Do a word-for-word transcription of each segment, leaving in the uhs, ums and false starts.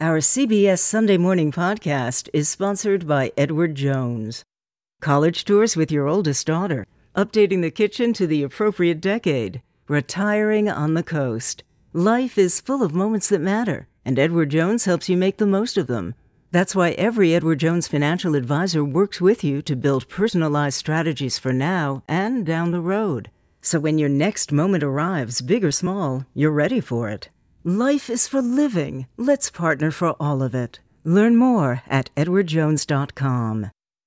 Our C B S Sunday Morning Podcast is sponsored by Edward Jones. College tours with your oldest daughter, updating the kitchen to the appropriate decade, retiring on the coast. Life is full of moments that matter, and Edward Jones helps you make the most of them. That's why every Edward Jones financial advisor works with you to build personalized strategies for now and down the road. So when your next moment arrives, big or small, you're ready for it. Life is for living. Let's partner for all of it. Learn more at edward jones dot com.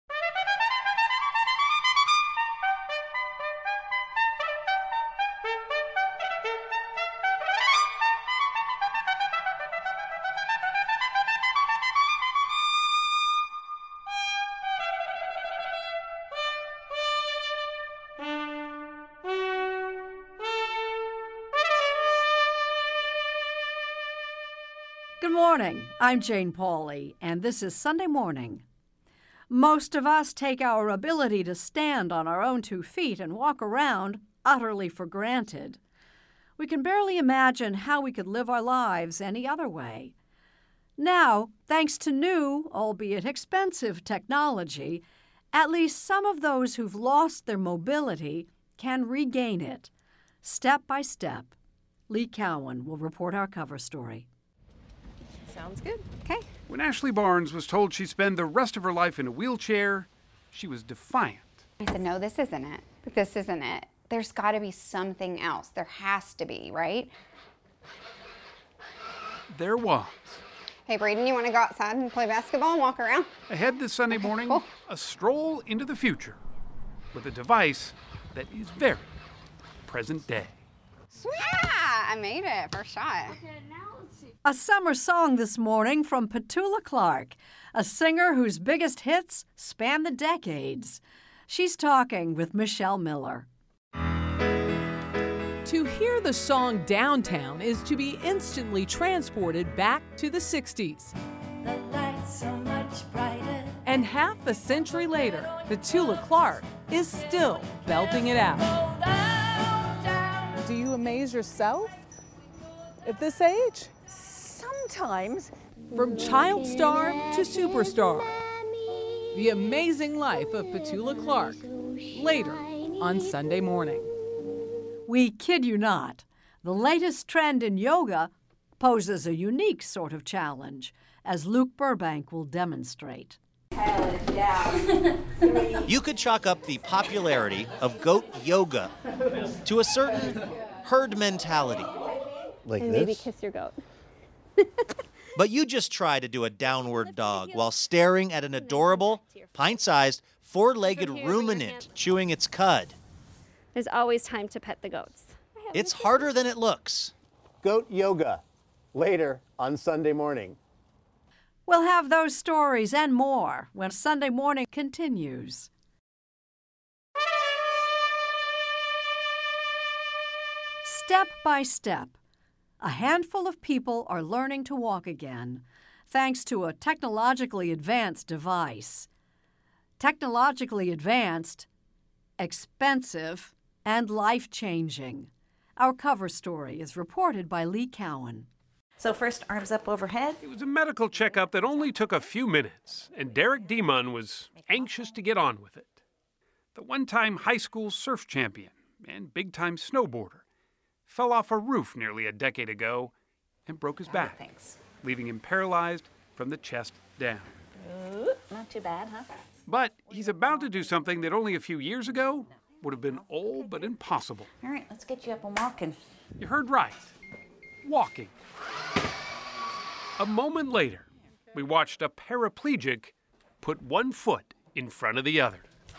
Good morning. I'm Jane Pauley, and this is Sunday Morning. Most of us take our ability to stand on our own two feet and walk around utterly for granted. We can barely imagine how we could live our lives any other way. Now, thanks to new, albeit expensive, technology, at least some of those who've lost their mobility can regain it, step by step. Lee Cowan will report our cover story. Sounds good. Okay. When Ashley Barnes was told she'd spend the rest of her life in a wheelchair, she was defiant. I said, no, this isn't it. This isn't it. There's got to be something else. There has to be, right? There was. Hey, Braden, you want to go outside and play basketball and walk around? Ahead this Sunday morning, cool. A stroll into the future with a device that is very present day. Yeah, I made it. First shot. Okay, now let's see. A summer song this morning from Petula Clark, a singer whose biggest hits span the decades. She's talking with Michelle Miller. To hear the song Downtown is to be instantly transported back to the sixties. The lights so much brighter. And half a century later, Petula Clark is still belting it out. Do you amaze yourself at this age? Sometimes. From child star to superstar. The amazing life of Petula Clark, later on Sunday Morning. We kid you not. The latest trend in yoga poses a unique sort of challenge, as Luke Burbank will demonstrate. You could chalk up the popularity of goat yoga to a certain herd mentality. Like and this? Maybe kiss your goat. But you just try to do a downward dog while staring at an adorable, pint-sized, four-legged ruminant chewing its cud. There's always time to pet the goats. It's harder than it looks. Goat yoga, later on Sunday Morning. We'll have those stories and more when Sunday Morning continues. Step by step, a handful of people are learning to walk again, thanks to a technologically advanced device. Technologically advanced, expensive, and life-changing. Our cover story is reported by Lee Cowan. So first, arms up overhead. It was a medical checkup that only took a few minutes, and Derek Demon was anxious to get on with it. The one-time high school surf champion and big-time snowboarder fell off a roof nearly a decade ago and broke his back, Right, thanks. leaving him paralyzed from the chest down. Ooh, not too bad, huh? But he's about to do something that only a few years ago would have been all but impossible. All right, let's get you up and walking. You heard right. Walking. A moment later, we watched a paraplegic put one foot in front of the other.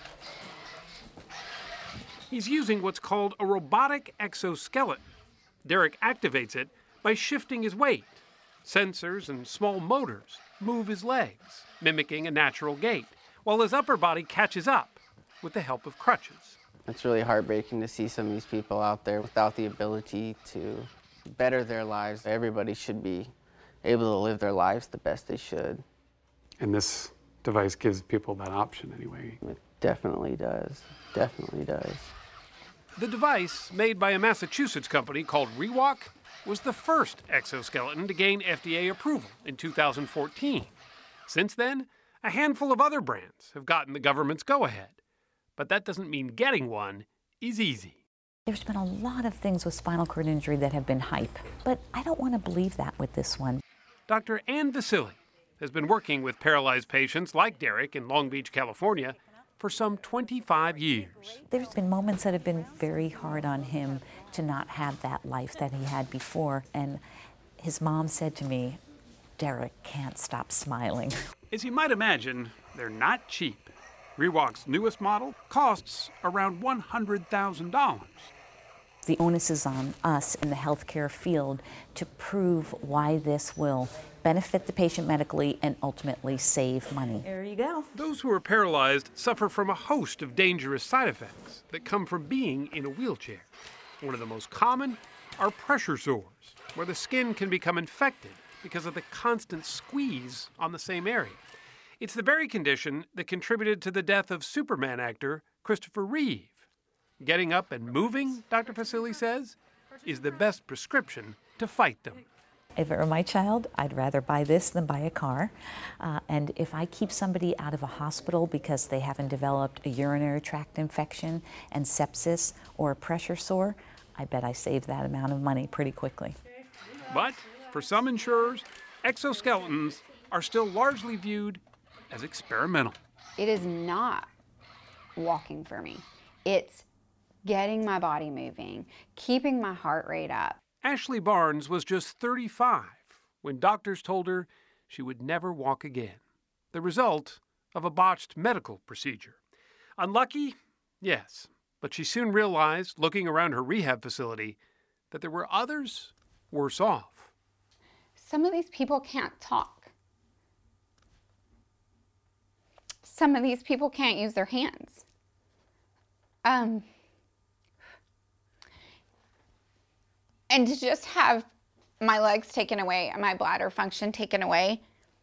He's using what's called a robotic exoskeleton. Derek activates it by shifting his weight. Sensors and small motors move his legs, mimicking a natural gait, while his upper body catches up with the help of crutches. It's really heartbreaking to see some of these people out there without the ability to better their lives. Everybody should be able to live their lives the best they should. And this device gives people that option anyway. It definitely does. Definitely does. The device, made by a Massachusetts company called Rewalk, was the first exoskeleton to gain F D A approval in two thousand fourteen. Since then, a handful of other brands have gotten the government's go-ahead. But that doesn't mean getting one is easy. There's been a lot of things with spinal cord injury that have been hype, but I don't want to believe that with this one. Doctor Ann Vasili has been working with paralyzed patients like Derek in Long Beach, California, for some twenty-five years. There's been moments that have been very hard on him to not have that life that he had before, and his mom said to me, Derek can't stop smiling. As you might imagine, they're not cheap. ReWalk's newest model costs around one hundred thousand dollars. The onus is on us in the healthcare field to prove why this will benefit the patient medically and ultimately save money. There you go. Those who are paralyzed suffer from a host of dangerous side effects that come from being in a wheelchair. One of the most common are pressure sores, where the skin can become infected because of the constant squeeze on the same area. It's the very condition that contributed to the death of Superman actor Christopher Reeve. Getting up and moving, Doctor Vasili says, is the best prescription to fight them. If it were my child, I'd rather buy this than buy a car. Uh, and if I keep somebody out of a hospital because they haven't developed a urinary tract infection and sepsis or a pressure sore, I bet I save that amount of money pretty quickly. But for some insurers, exoskeletons are still largely viewed as experimental. It is not walking for me. It's getting my body moving, keeping my heart rate up. Ashley Barnes was just thirty-five when doctors told her she would never walk again. The result of a botched medical procedure. Unlucky? Yes. But she soon realized, looking around her rehab facility, that there were others worse off. Some of these people can't talk. Some of these people can't use their hands. Um, and to just have my legs taken away and my bladder function taken away,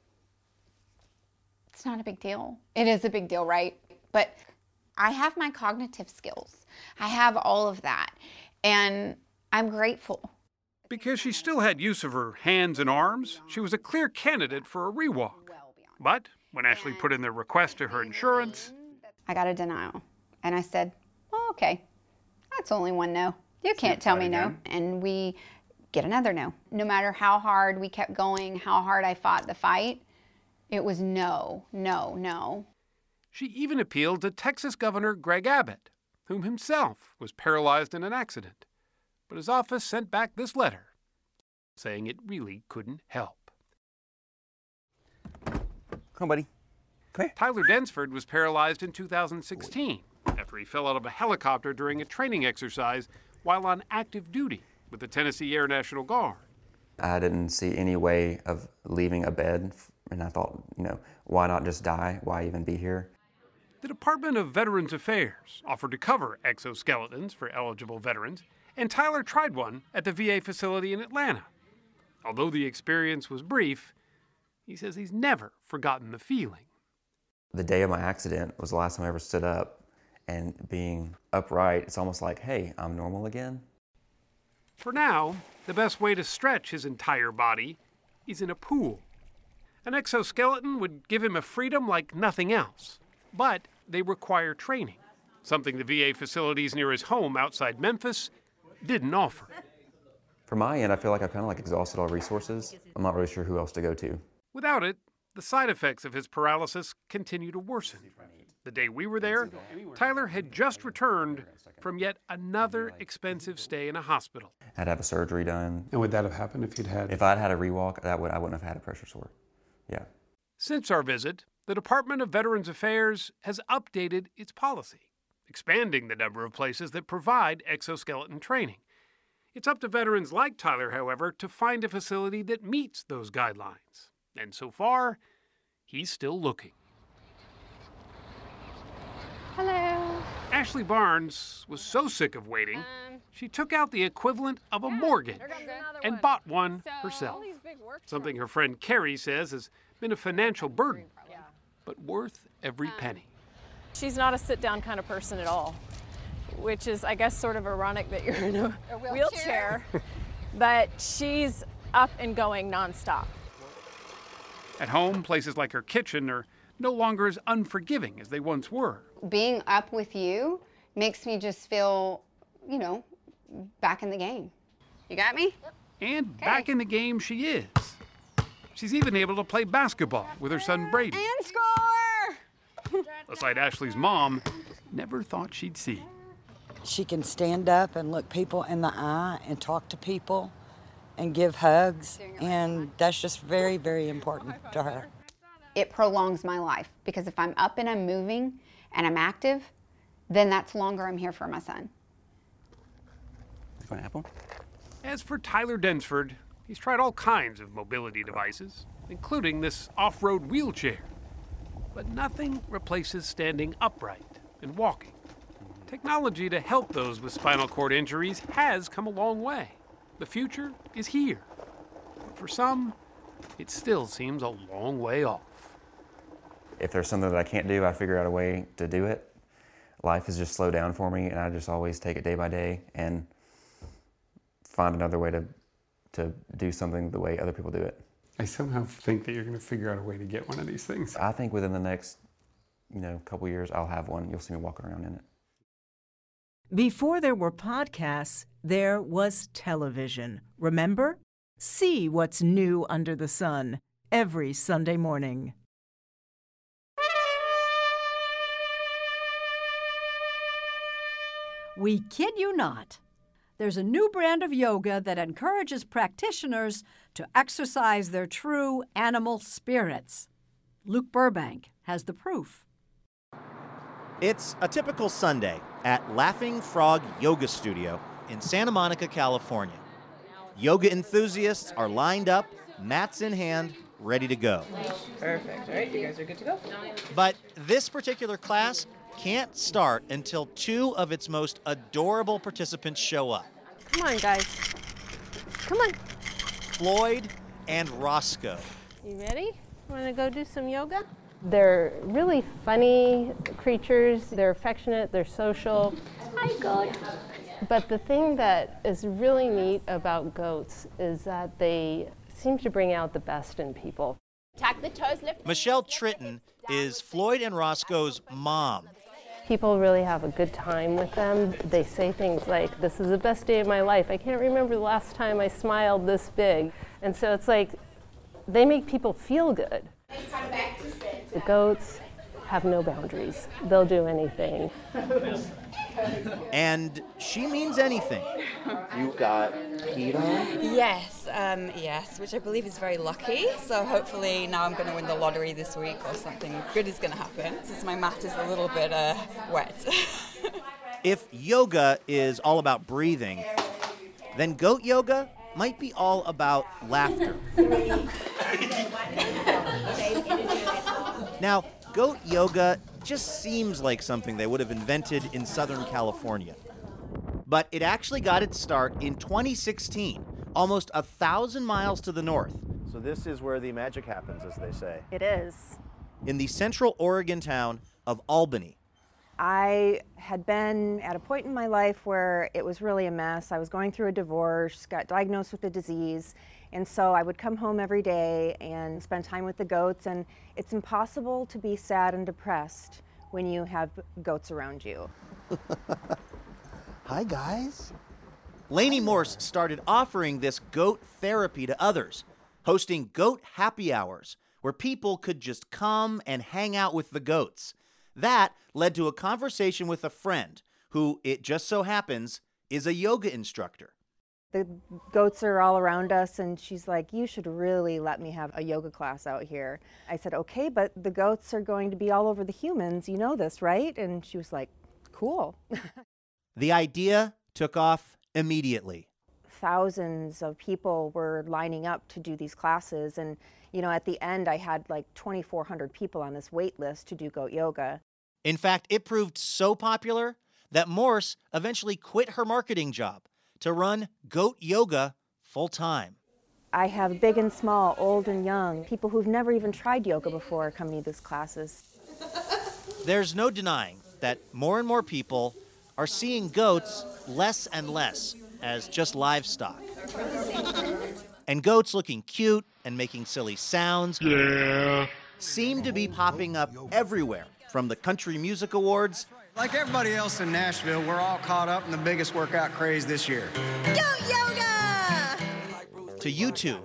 it's not a big deal. It is a big deal, right? But I have my cognitive skills. I have all of that. And I'm grateful. Because she still had use of her hands and arms, she was a clear candidate for a ReWalk. But when Ashley put in their request to her insurance, I got a denial. And I said, oh, okay, that's only one no. You can't tell me no. And we get another no. No matter how hard we kept going, how hard I fought the fight, it was no, no, no. She even appealed to Texas Governor Greg Abbott, whom himself was paralyzed in an accident. But his office sent back this letter, saying it really couldn't help. Come on, buddy. Come here. Tyler Densford was paralyzed in two thousand sixteen after he fell out of a helicopter during a training exercise while on active duty with the Tennessee Air National Guard. I didn't see any way of leaving a bed, and I thought, you know, why not just die? Why even be here? The Department of Veterans Affairs offered to cover exoskeletons for eligible veterans, and Tyler tried one at the V A facility in Atlanta. Although the experience was brief, he says he's never forgotten the feeling. The day of my accident was the last time I ever stood up, and being upright, it's almost like, hey, I'm normal again. For now, the best way to stretch his entire body is in a pool. An exoskeleton would give him a freedom like nothing else, but they require training, something the V A facilities near his home outside Memphis didn't offer. From my end, I feel like I've kind of like exhausted all resources. I'm not really sure who else to go to. Without it, the side effects of his paralysis continue to worsen. The day we were there, Tyler had just returned from yet another expensive stay in a hospital. I'd have a surgery done. And would that have happened if you'd had... If I'd had a ReWalk, that would I wouldn't have had a pressure sore. Yeah. Since our visit, the Department of Veterans Affairs has updated its policy, expanding the number of places that provide exoskeleton training. It's up to veterans like Tyler, however, to find a facility that meets those guidelines. And so far, he's still looking. Hello. Ashley Barnes was so sick of waiting, um, she took out the equivalent of a mortgage and bought one so, herself. Something her friend Carrie says has been a financial burden, but worth every um, penny. She's not a sit-down kind of person at all, which is, I guess, sort of ironic that you're in a, a wheelchair. wheelchair. but she's up and going nonstop. At home, places like her kitchen are no longer as unforgiving as they once were. Being up with you makes me just feel, you know, back in the game. You got me? And okay. Back in the game she is. She's even able to play basketball with her son Brady. And score! A sight Ashley's mom never thought she'd see. She can stand up and look people in the eye and talk to people and give hugs, and that's just very, very important to her. It prolongs my life, because if I'm up and I'm moving and I'm active, then that's longer I'm here for my son. For an apple? As for Tyler Densford, he's tried all kinds of mobility devices, including this off-road wheelchair. But nothing replaces standing upright and walking. Technology to help those with spinal cord injuries has come a long way. The future is here. But for some, it still seems a long way off. If there's something that I can't do, I figure out a way to do it. Life has just slowed down for me, and I just always take it day by day and find another way to to do something the way other people do it. I somehow think that you're going to figure out a way to get one of these things. I think within the next, you know, couple years, I'll have one. You'll see me walking around in it. Before there were podcasts, there was television. Remember? See what's new under the sun every Sunday morning. We kid you not. There's a new brand of yoga that encourages practitioners to exercise their true animal spirits. Luke Burbank has the proof. It's a typical Sunday at Laughing Frog Yoga Studio in Santa Monica, California. Yoga enthusiasts are lined up, mats in hand, ready to go. Perfect. All right, you guys are good to go. But this particular class can't start until two of its most adorable participants show up. Come on, guys. Come on. Floyd and Roscoe. You ready? Want to go do some yoga? They're really funny creatures. They're affectionate. They're social. Hi, goat. But the thing that is really neat about goats is that they seem to bring out the best in people. Tuck the toes, lift. Michelle Tritton is Floyd and Roscoe's mom. People really have a good time with them. They say things like, this is the best day of my life. I can't remember the last time I smiled this big. And so it's like, they make people feel good. The goats have no boundaries. They'll do anything. And she means anything. You got peed on? Yes, um, yes, which I believe is very lucky. So hopefully now I'm going to win the lottery this week or something good is going to happen, since my mat is a little bit uh, wet. If yoga is all about breathing, then goat yoga might be all about laughter. Now, goat yoga just seems like something they would have invented in Southern California. But it actually got its start in twenty sixteen, almost a thousand miles to the north. So this is where the magic happens, as they say. It is. In the central Oregon town of Albany. I had been at a point in my life where it was really a mess. I was going through a divorce, got diagnosed with a disease, and so I would come home every day and spend time with the goats, and it's impossible to be sad and depressed when you have goats around you. Hi, guys. Lainey Morse started offering this goat therapy to others, hosting goat happy hours, where people could just come and hang out with the goats. That led to a conversation with a friend who, it just so happens, is a yoga instructor. The goats are all around us, and she's like, you should really let me have a yoga class out here. I said, okay, but the goats are going to be all over the humans. You know this, right? And she was like, cool. The idea took off immediately. Thousands of people were lining up to do these classes, and you know, at the end, I had like twenty-four hundred people on this wait list to do goat yoga. In fact, it proved so popular that Morse eventually quit her marketing job to run goat yoga full time. I have big and small, old and young, people who've never even tried yoga before coming to these classes. There's no denying that more and more people are seeing goats less and less as just livestock. And goats looking cute and making silly sounds yeah. seem to be popping up everywhere, from the Country Music Awards. Like everybody else in Nashville, we're all caught up in the biggest workout craze this year. Goat yoga! To YouTube.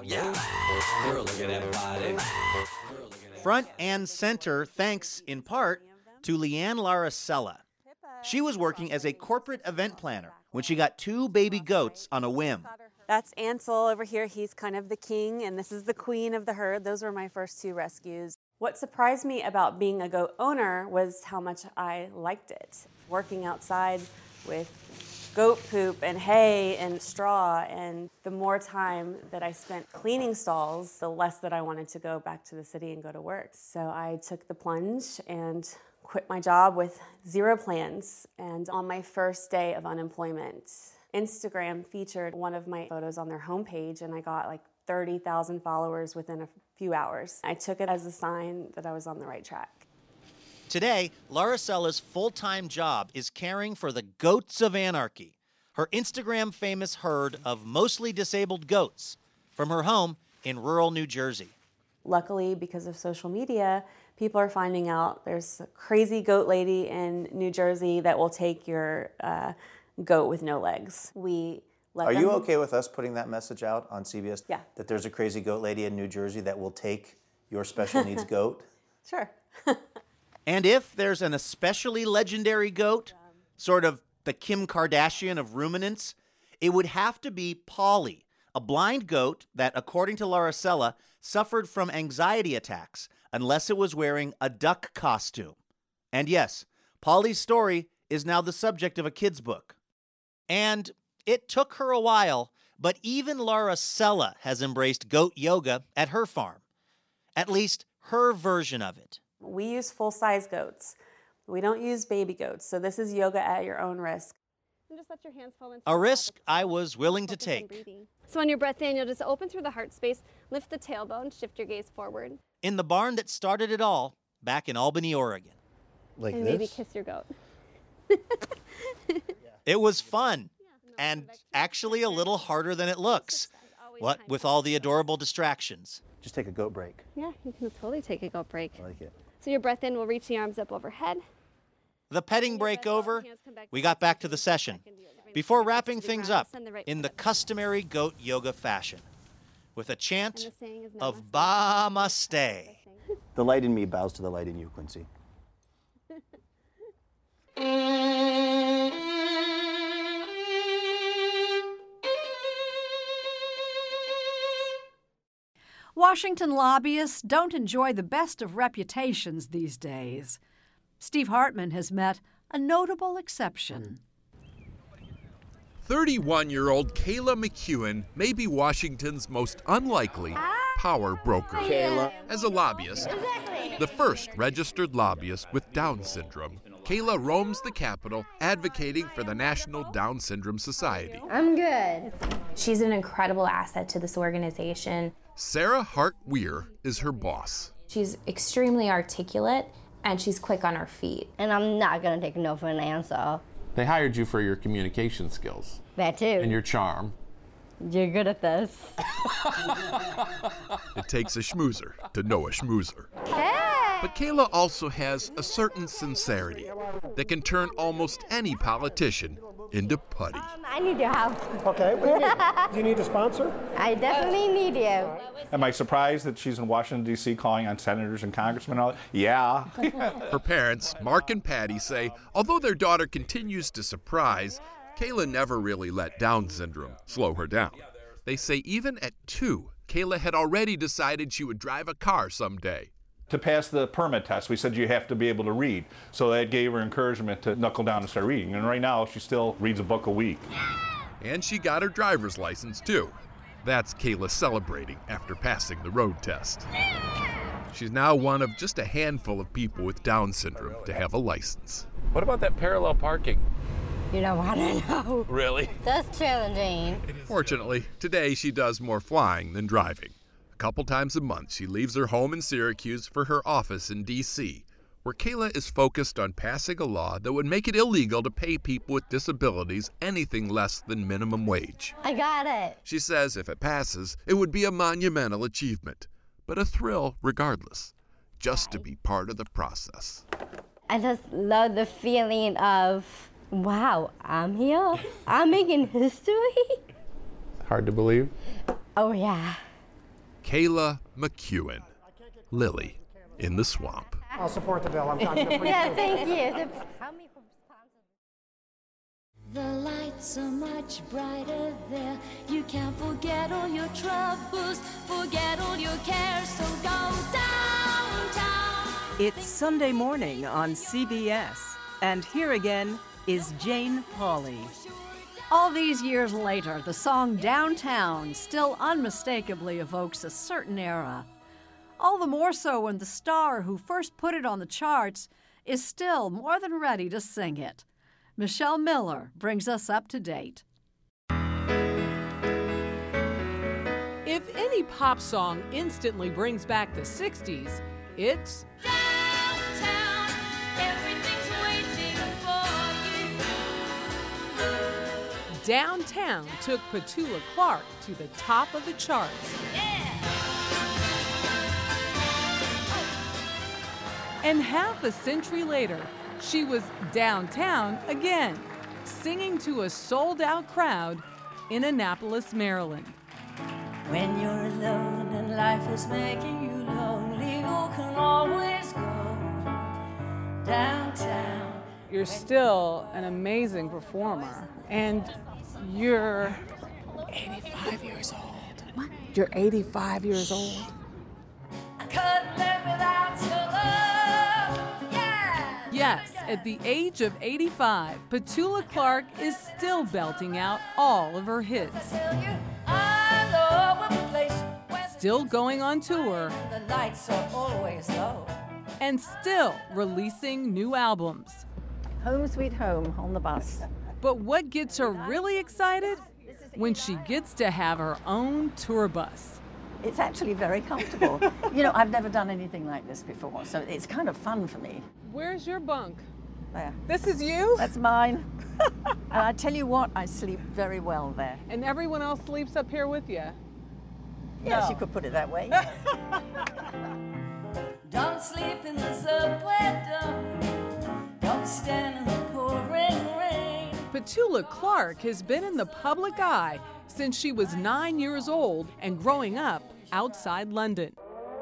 Front and center, thanks in part to Leanne Laracella. She was working as a corporate event planner when she got two baby goats on a whim. That's Ansel over here. He's kind of the king, and this is the queen of the herd. Those were my first two rescues. What surprised me about being a goat owner was how much I liked it. Working outside with goat poop and hay and straw, and the more time that I spent cleaning stalls, the less that I wanted to go back to the city and go to work. So I took the plunge and quit my job with zero plans. And on my first day of unemployment, Instagram featured one of my photos on their homepage, and I got like thirty thousand followers within a few hours. I took it as a sign that I was on the right track. Today, Laracella's full-time job is caring for the Goats of Anarchy, her Instagram-famous herd of mostly disabled goats from her home in rural New Jersey. Luckily, because of social media, people are finding out there's a crazy goat lady in New Jersey that will take your uh, goat with no legs. We let Are them... you okay with us putting that message out on C B S? Yeah. That there's a crazy goat lady in New Jersey that will take your special needs goat? Sure. And if there's an especially legendary goat, sort of the Kim Kardashian of ruminants, it would have to be Polly, a blind goat that, according to Laracella, suffered from anxiety attacks unless it was wearing a duck costume. And yes, Polly's story is now the subject of a kid's book. And it took her a while, but even Laracella has embraced goat yoga at her farm. At least her version of it. We use full-size goats. We don't use baby goats, so this is yoga at your own risk. And just let your hands fall into A risk I was willing to take. So on your breath in, you'll just open through the heart space, lift the tailbone, shift your gaze forward. In the barn that started it all, back in Albany, Oregon. Like and this? maybe kiss your goat. It was fun, and actually a little harder than it looks. What with all the adorable distractions. Just take a goat break. Yeah, you can totally take a goat break. I like it. So your breath in will reach the arms up overhead. The petting break over, we got back to the session. Before wrapping things up in the customary goat yoga fashion, with a chant of Namaste. The light in me bows to the light in you, Quincy. Washington lobbyists don't enjoy the best of reputations these days. Steve Hartman has met a notable exception. thirty-one-year-old Kayla McEwen may be Washington's most unlikely power broker. Kayla. As a lobbyist, the first registered lobbyist with Down syndrome, Kayla roams the Capitol advocating for the National Down Syndrome Society. I'm good. She's an incredible asset to this organization. Sarah Hart Weir is her boss. She's extremely articulate and she's quick on her feet. And I'm not gonna take no for an answer. They hired you for your communication skills. That too. And your charm. You're good at this. It takes a schmoozer to know a schmoozer. Hey! But Kayla also has a certain sincerity that can turn almost any politician into putty. Um, I need your help. Okay, what do you need? Do you need a sponsor? I definitely need you. Am I surprised that she's in Washington, D C calling on senators and congressmen and all that? Yeah. Her parents, Mark and Patty, say although their daughter continues to surprise, Kayla never really let Down syndrome slow her down. They say even at two, Kayla had already decided she would drive a car someday. To pass the permit test, we said you have to be able to read. So that gave her encouragement to knuckle down and start reading. And right now, she still reads a book a week. And she got her driver's license, too. That's Kayla celebrating after passing the road test. She's now one of just a handful of people with Down syndrome to have a license. What about that parallel parking? You don't want to know. Really? That's challenging. Fortunately, today she does more flying than driving. A couple times a month, she leaves her home in Syracuse for her office in D C, where where Kayla is focused on passing a law that would make it illegal to pay people with disabilities anything less than minimum wage. I got it. She says if it passes, it would be a monumental achievement, but a thrill regardless, just to be part of the process. I just love the feeling of, wow, I'm here. I'm making history. Hard to believe. Oh, yeah. Kayla McEwen, Lily in the Swamp. I'll support the bill. I'm, I'm Yeah, thank you. The lights are much brighter there. You can forget all your troubles, forget all your cares, so go downtown. It's Sunday morning on C B S, and here again is Jane Pauley. All these years later, the song Downtown still unmistakably evokes a certain era. All the more so when the star who first put it on the charts is still more than ready to sing it. Michelle Miller brings us up to date. If any pop song instantly brings back the sixties, it's Downtown, everything's waiting for you. Downtown took Petula Clark to the top of the charts. And half a century later, she was downtown again, singing to a sold-out crowd in Annapolis, Maryland. When you're alone and life is making you lonely, you can always go downtown. You're still an amazing performer, and you're eighty-five years old. What? You're eighty-five years old. I couldn't live without your love. Yes, at the age of eighty-five, Petula Clark is still belting out all of her hits. Still going on tour. The lights are always low. And still releasing new albums. Home sweet home on the bus. But what gets her really excited? When she gets to have her own tour bus. It's actually very comfortable. You know, I've never done anything like this before, so it's kind of fun for me. Where's your bunk? There. This is you? That's mine. And I tell you what, I sleep very well there. And everyone else sleeps up here with you? Yes, No. you could put it that way. Don't sleep in the subway, don't, don't stand in the pouring rain. Petula Clark has been in the public eye since she was nine years old and growing up outside London.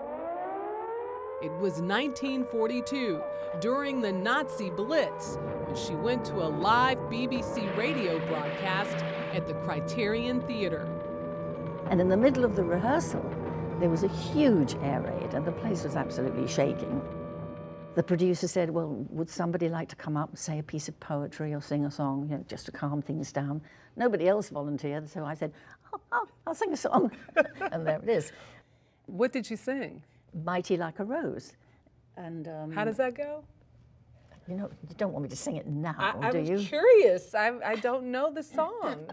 It was nineteen forty-two, during the Nazi Blitz, when she went to a live B B C radio broadcast at the Criterion Theater. And in the middle of the rehearsal, there was a huge air raid, and the place was absolutely shaking. The producer said, well, would somebody like to come up and say a piece of poetry or sing a song, you know, just to calm things down? Nobody else volunteered, so I said, oh, oh I'll sing a song. And there it is. What did you sing? Mighty Like a Rose. And um, how does that go? You know, you don't want me to sing it now, I, do I'm you? curious. I, I don't know the song.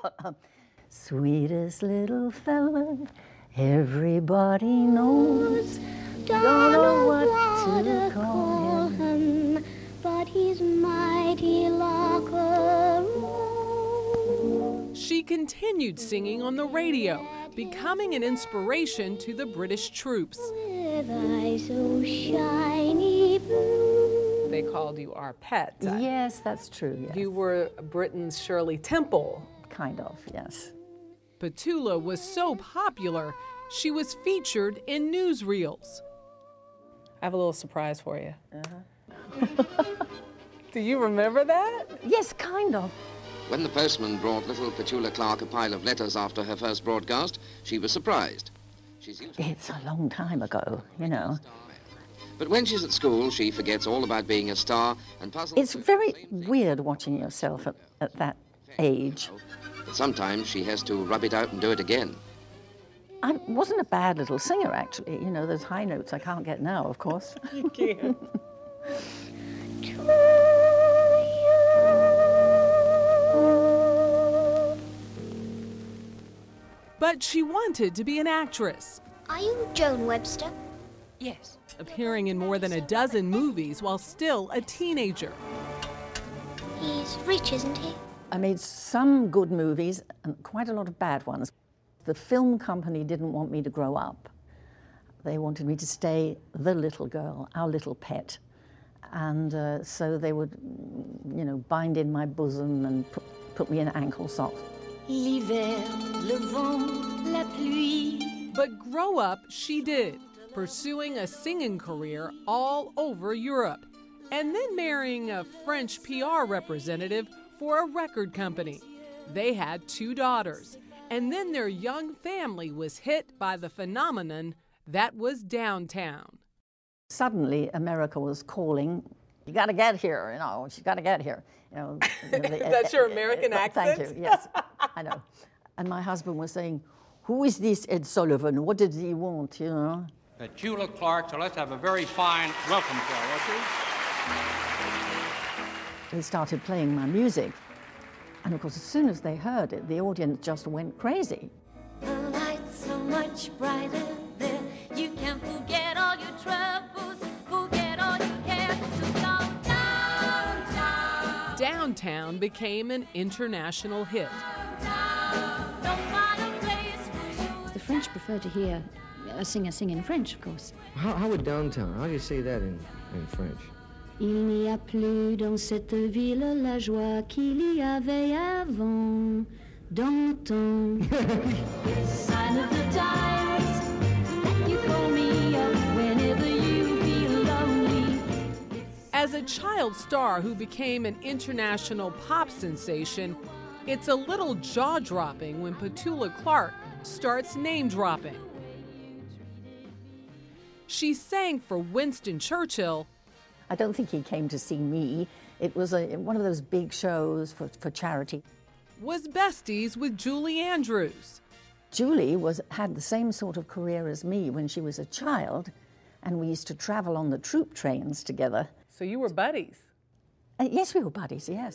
Sweetest little fella, everybody knows. Don't know what to call him, but he's mighty like a rose. She continued singing on the radio, becoming an inspiration to the British troops. With eyes so shiny blue. They called you our pet. Yes, that's true. Yes. You were Britain's Shirley Temple. Kind of, yes. Petula was so popular, she was featured in newsreels. I have a little surprise for you. Uh-huh. Do you remember that? Yes, kind of. When the postman brought little Petula Clark a pile of letters after her first broadcast, she was surprised. She's It's a long time ago, you know. But when she's at school, she forgets all about being a star and puzzles. It's very weird watching yourself at, at that age. But sometimes she has to rub it out and do it again. I wasn't a bad little singer, actually. You know, those high notes I can't get now, of course. You can't. But she wanted to be an actress. Are you Joan Webster? Yes. appearing in more than a dozen movies while still a teenager. He's rich, isn't he? I made some good movies and quite a lot of bad ones. The film company didn't want me to grow up. They wanted me to stay the little girl, our little pet. And uh, so they would, you know, bind in my bosom and put, put me in ankle socks. L'hiver, le vent, la pluie. But grow up she did, pursuing a singing career all over Europe, and then marrying a French P R representative for a record company. They had two daughters, and then their young family was hit by the phenomenon that was Downtown. Suddenly, America was calling, you got to get here, you know, you got to get here. You know, Is that your American accent? Thank you, yes, I know. And my husband was saying, who is this Ed Sullivan? What did he want, you know? Petula Clark, so let's have a very fine welcome to her, won't you? They started playing my music. And of course, as soon as they heard it, the audience just went crazy. The light's so much brighter there. You can forget all your troubles, forget all your cares. So go downtown. Downtown became an international hit. The French prefer to hear a singer sing in French, of course. How, how would Downtown, how do you say that in, in French? Il n'y a plus dans cette ville la joie qu'il y avait avant, d'antan. It's a sign of the times that you call me up whenever you feel lonely. As a child star who became an international pop sensation, it's a little jaw-dropping when Petula Clark starts name-dropping. She sang for Winston Churchill. I don't think he came to see me. It was a, one of those big shows for, for charity. Was besties with Julie Andrews. Julie was, had the same sort of career as me when she was a child, and we used to travel on the troop trains together. So you were buddies? Uh, yes, we were buddies, yes.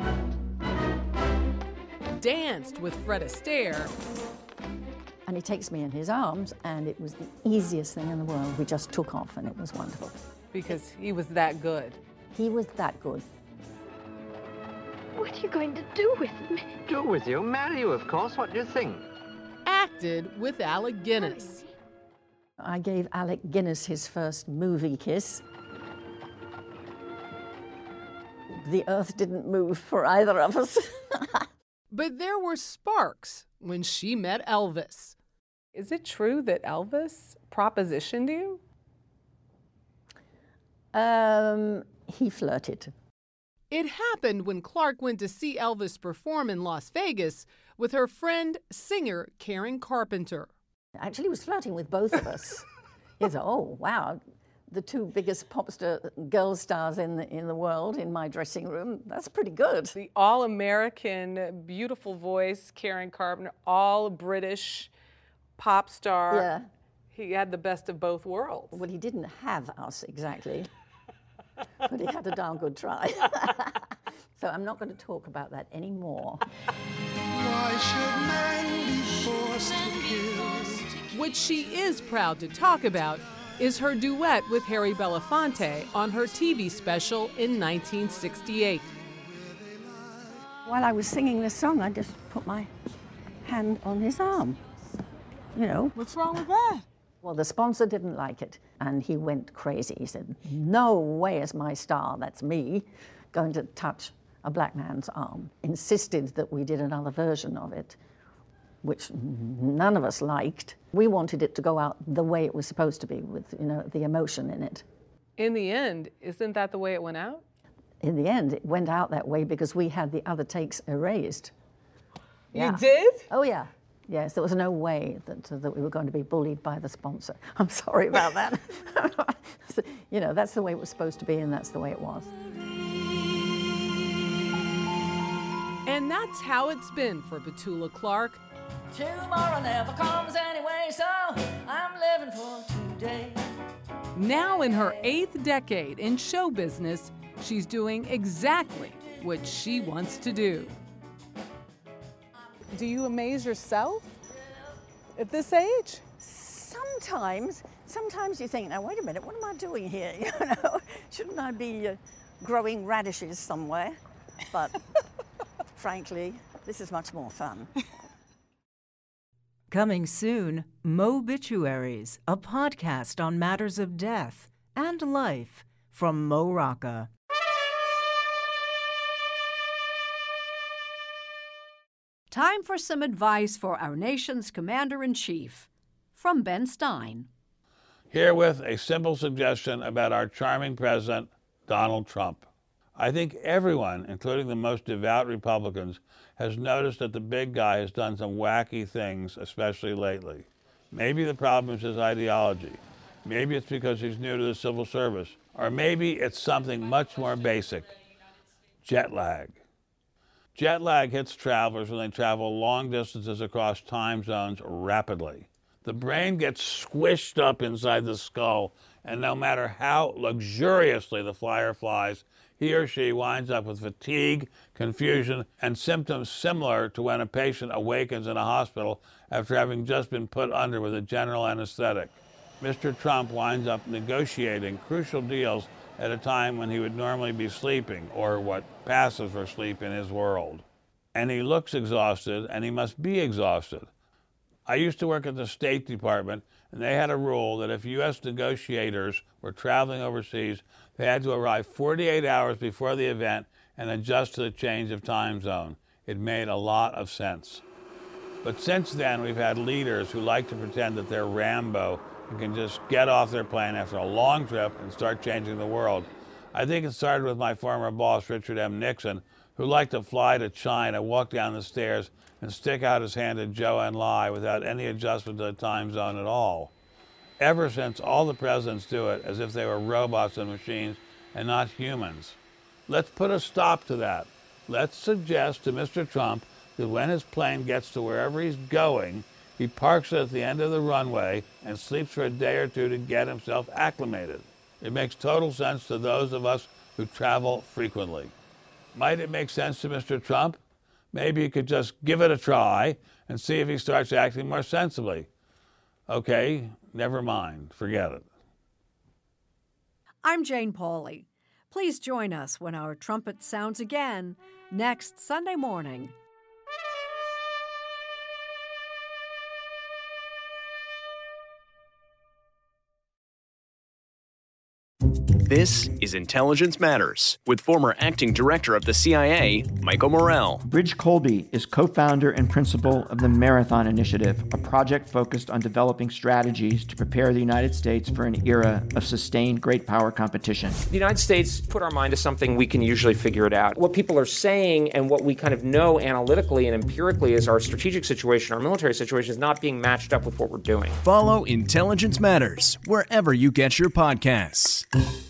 Danced with Fred Astaire. And he takes me in his arms, and it was the easiest thing in the world. We just took off, and it was wonderful. Because he was that good. He was that good. What are you going to do with me? Do with you? Marry you, of course. What do you think? Acted with Alec Guinness. I gave Alec Guinness his first movie kiss. The earth didn't move for either of us. But there were sparks when she met Elvis. Is it true that Elvis propositioned you? Um, he flirted. It happened when Clark went to see Elvis perform in Las Vegas with her friend, singer Karen Carpenter. Actually, he was flirting with both of us. He said, oh, wow, the two biggest pop star girl stars in the, in the world in my dressing room. That's pretty good. The all-American, beautiful voice, Karen Carpenter, all British pop star. Yeah. He had the best of both worlds. Well, he didn't have us exactly, but he had a darn good try. So I'm not going to talk about that anymore. Why should men be forced to kill? What she is proud to talk about is her duet with Harry Belafonte on her T V special in nineteen sixty-eight. While I was singing this song, I just put my hand on his arm. You know. What's wrong with that? Well, the sponsor didn't like it, and he went crazy. He said, no way is my star, that's me, going to touch a black man's arm. Insisted that we did another version of it, which none of us liked. We wanted it to go out the way it was supposed to be, with, you know, the emotion in it. In the end, isn't that the way it went out? In the end, it went out that way because we had the other takes erased. You did? Oh, yeah. Yes, there was no way that, that we were going to be bullied by the sponsor. I'm sorry about that. So, you know, that's the way it was supposed to be, and that's the way it was. And that's how it's been for Petula Clark. Tomorrow never comes anyway, so I'm living for today. Now in her eighth decade in show business, she's doing exactly what she wants to do. Do you amaze yourself at this age? Sometimes, sometimes you think, now, wait a minute, what am I doing here? You know, shouldn't I be uh, growing radishes somewhere? But frankly, this is much more fun. Coming soon, Mobituaries, a podcast on matters of death and life from Mo Rocca. Time for some advice for our nation's Commander-in-Chief, from Ben Stein. Herewith, a simple suggestion about our charming President, Donald Trump. I think everyone, including the most devout Republicans, has noticed that the big guy has done some wacky things, especially lately. Maybe the problem is his ideology. Maybe it's because he's new to the civil service. Or maybe it's something much more basic. Jet lag. Jet lag hits travelers when they travel long distances across time zones rapidly. The brain gets squished up inside the skull, and no matter how luxuriously the flyer flies, he or she winds up with fatigue, confusion, and symptoms similar to when a patient awakens in a hospital after having just been put under with a general anesthetic. Mister Trump winds up negotiating crucial deals at a time when he would normally be sleeping, or what passes for sleep in his world. And he looks exhausted, and he must be exhausted. I used to work at the State Department, and they had a rule that if U S negotiators were traveling overseas, they had to arrive forty-eight hours before the event and adjust to the change of time zone. It made a lot of sense. But since then, we've had leaders who like to pretend that they're Rambo and can just get off their plane after a long trip and start changing the world. I think it started with my former boss, Richard M. Nixon, who liked to fly to China, walk down the stairs, and stick out his hand at Zhou Enlai without any adjustment to the time zone at all. Ever since, all the presidents do it as if they were robots and machines and not humans. Let's put a stop to that. Let's suggest to Mister Trump that when his plane gets to wherever he's going, he parks it at the end of the runway and sleeps for a day or two to get himself acclimated. It makes total sense to those of us who travel frequently. Might it make sense to Mister Trump? Maybe he could just give it a try and see if he starts acting more sensibly. Okay, never mind. Forget it. I'm Jane Pauley. Please join us when our trumpet sounds again next Sunday morning. This is Intelligence Matters with former acting director of the C I A, Michael Morell. Bridge Colby is co-founder and principal of the Marathon Initiative, a project focused on developing strategies to prepare the United States for an era of sustained great power competition. The United States put our mind to something, we can usually figure it out. What people are saying and what we kind of know analytically and empirically is our strategic situation, our military situation is not being matched up with what we're doing. Follow Intelligence Matters wherever you get your podcasts.